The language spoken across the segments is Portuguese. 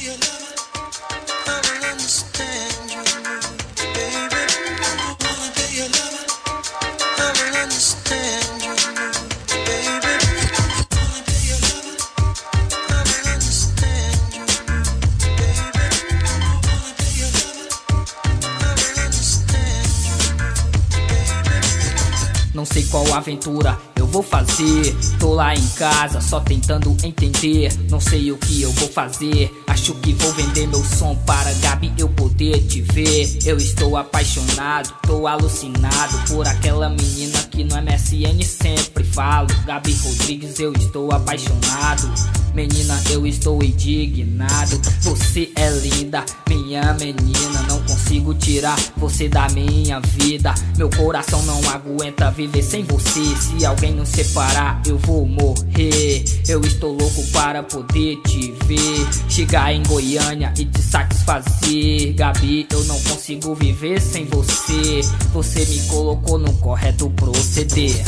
Não sei qual aventura eu vou fazer. Tô lá em casa só tentando entender. Não sei o que eu vou fazer. Acho que vou vender meu som para Gabi eu poder te ver. Eu estou apaixonado, tô alucinado por aquela menina que no MSN sempre falo. Gabi Rodrigues, eu estou apaixonado. Menina, eu estou indignado. Você é linda, minha menina. Não consigo tirar você da minha vida. Meu coração não aguenta viver sem você. Se alguém nos separar, eu vou morrer. Eu estou louco para poder te ver, chegar em Goiânia e te satisfazer. Gabi, eu não consigo viver sem você. Você me colocou no correto proceder.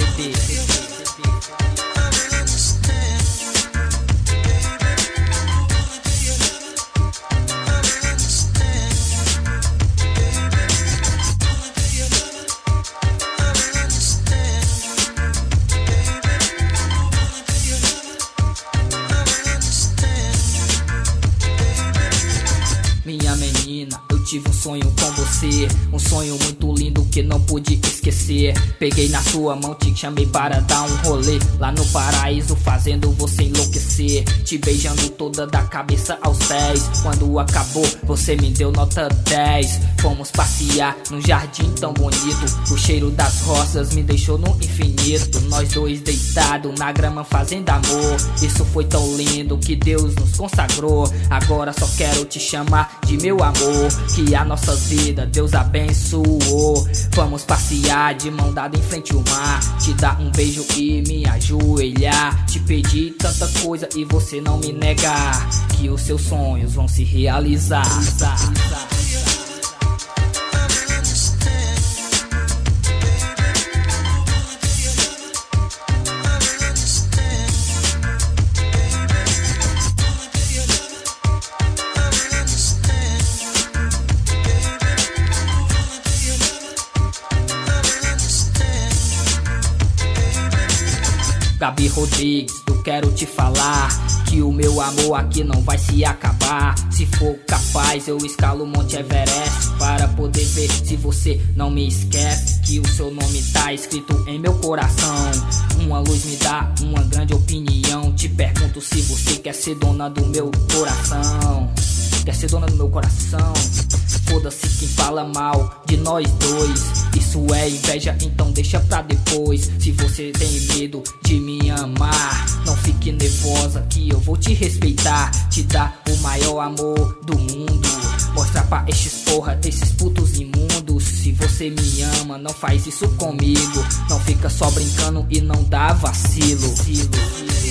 Minha menina, eu tive um sonho com você, um sonho muito lindo que não pude esquecer. Peguei na sua mão, te chamei para dar um rolê lá no paraíso, fazendo você enlouquecer, te beijando toda da cabeça aos pés. Quando acabou, você me deu nota 10. Fomos passear num jardim tão bonito, o cheiro das rosas me deixou no infinito. Nós dois deitados na grama fazendo amor. Isso foi tão lindo que Deus nos consagrou. Agora só quero te chamar de meu amor, que a nossa vida Deus abençoou. Vamos passear de mão dada em frente ao mar, te dar um beijo e me ajoelhar. Te pedir tanta coisa e você não me negar, que os seus sonhos vão se realizar. Gabi Rodrigues, eu quero te falar que o meu amor aqui não vai se acabar. Se for capaz, eu escalo o Monte Everest para poder ver se você não me esquece, que o seu nome tá escrito em meu coração. Uma luz me dá uma grande opinião. Te pergunto se você quer ser dona do meu coração. Quer ser dona do meu coração? Foda-se quem fala mal de nós dois. Isso é inveja, então deixa pra depois. Se você tem medo de me amar, não fique nervosa que eu vou te respeitar. Te dar o maior amor do mundo, mostrar pra estes porra, esses putos imundos. Se você me ama, não faz isso comigo. Não fica só brincando e não dá vacilo.